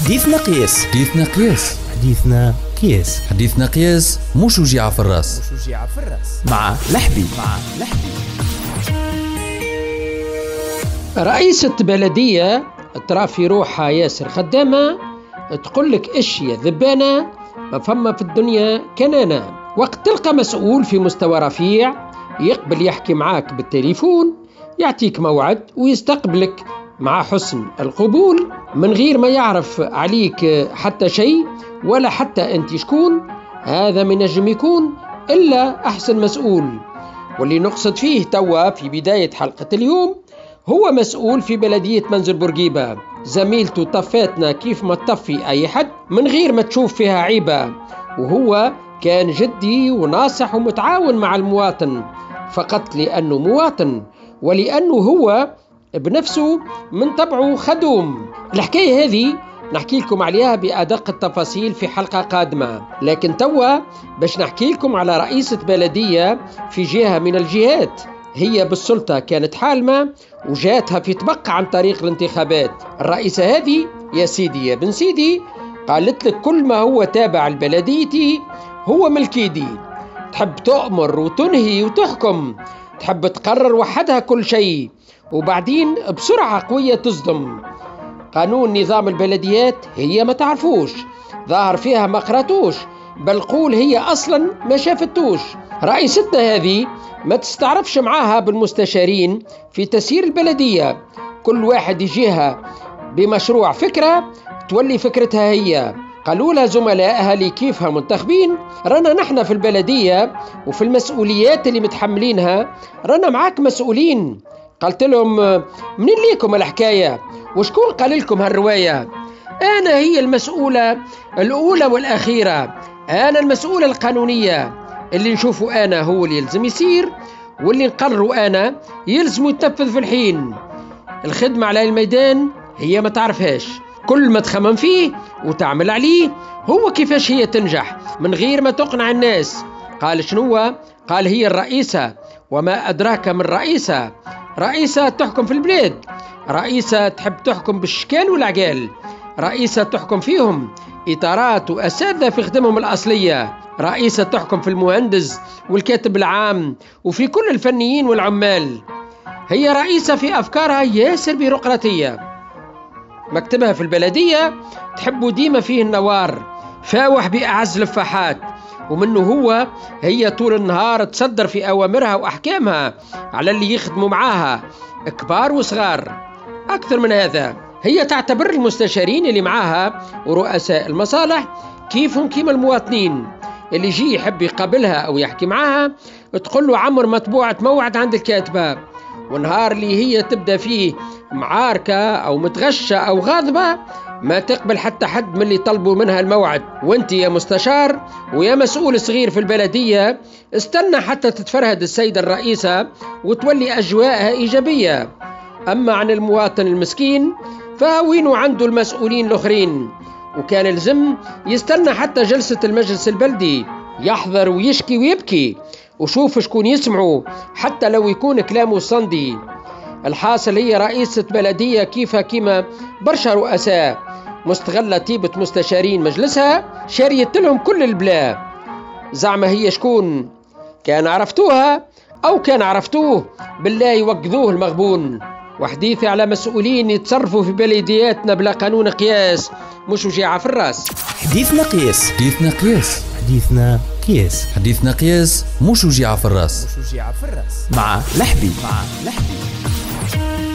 حديثنا قياس. حديثنا قياس. حديثنا قياس. حديثنا قياس مش وجيعة في الراس. مع لحبي. رئيسة بلدية ترى في روحها ياسر خدامة، تقول لك إيش يا ذبانة ما فما في الدنيا كنانة. وقت تلقى مسؤول في مستوى رفيع يقبل يحكي معاك بالتليفون، يعطيك موعد ويستقبلك مع حسن القبول من غير ما يعرف عليك حتى شيء ولا حتى أنت شكون، هذا من نجم يكون إلا أحسن مسؤول. واللي نقصد فيه توا في بداية حلقة اليوم هو مسؤول في بلدية منزل بورقيبة، زميلته طفاتنا كيف ما تطفي أي حد من غير ما تشوف فيها عيبة، وهو كان جدي وناصح ومتعاون مع المواطن فقط لأنه مواطن ولأنه هو بنفسه من طبعه خدوم. الحكاية هذه نحكي لكم عليها بأدق التفاصيل في حلقة قادمة، لكن توا باش نحكي لكم على رئيسة بلدية في جهة من الجهات هي بالسلطة كانت حالمة وجاتها في طبق عن طريق الانتخابات. الرئيسة هذه يا سيدي يا بن سيدي قالت لك كل ما هو تابع لبلديتي هو ملكيدي، تحب تؤمر وتنهي وتحكم، تحب تقرر وحدها كل شيء وبعدين بسرعة قوية تصدم. قانون نظام البلديات هي ما تعرفوش، ظاهر فيها ما قراتوش، بل قول هي أصلا ما شافتوش. رئيستنا هذه ما تستعرفش معاها بالمستشارين في تسيير البلدية، كل واحد يجيها بمشروع فكرة تولي فكرتها هي. قالوا لها زملائها اللي كيفها منتخبين رانا نحن في البلدية وفي المسؤوليات اللي متحملينها رانا معاك مسؤولين. قلت لهم منين ليكم الحكاية وشكون قال لكم هالرواية؟ أنا هي المسؤولة الأولى والأخيرة، أنا المسؤولة القانونية، اللي نشوفه أنا هو اللي يلزم يصير واللي نقرره أنا يلزم يتنفذ في الحين. الخدمة على الميدان هي ما تعرفهاش، كل ما تخمم فيه وتعمل عليه هو كيفاش هي تنجح من غير ما تقنع الناس. قال شنو؟ قال هي الرئيسة، وما أدراك من رئيسة، رئيسة تحكم في البلاد، رئيسة تحب تحكم بالشكال والعقال، رئيسة تحكم فيهم إطارات وأساتذة في خدمهم الأصلية، رئيسة تحكم في المهندس والكاتب العام وفي كل الفنيين والعمال. هي رئيسة في أفكارها ياسر بيروقراطية، مكتبها في البلدية تحبه ديما فيه النوار فاوح بأعز لفاحات، ومنه هو هي طول النهار تصدر في أوامرها وأحكامها على اللي يخدموا معاها كبار وصغار. أكثر من هذا هي تعتبر المستشارين اللي معاها ورؤساء المصالح كيفهم كيما المواطنين، اللي يجي يحب يقابلها أو يحكي معاها تقول له عمر مطبوعة موعد عند الكاتبة، ونهار اللي هي تبدأ فيه معاركة أو متغشة أو غاضبة ما تقبل حتى حد من اللي طلبوا منها الموعد. وانت يا مستشار ويا مسؤول صغير في البلدية استنى حتى تتفرهد السيدة الرئيسة وتولي أجواءها إيجابية. أما عن المواطن المسكين فوينه عنده المسؤولين الآخرين، وكان الزم يستنى حتى جلسة المجلس البلدي يحضر ويشكي ويبكي وشوف شكون يسمعه حتى لو يكون كلامه صندي. الحاصل هي رئيسة بلدية كيفها كيما برشا رؤساء مستغلة طيبة مستشارين مجلسها شاريت لهم كل البلا. زعما هي شكون؟ كان عرفتوها أو كان عرفتوه بالله يوقذوه المغبون. وحديثي على مسؤولين يتصرفوا في بلدياتنا بلا قانون قياس مش وجيعة في الراس. حديثنا قياس. حديثنا قياس. حديثنا قياس. حديثنا قياس مش وجيعة في الراس. مع لحبي.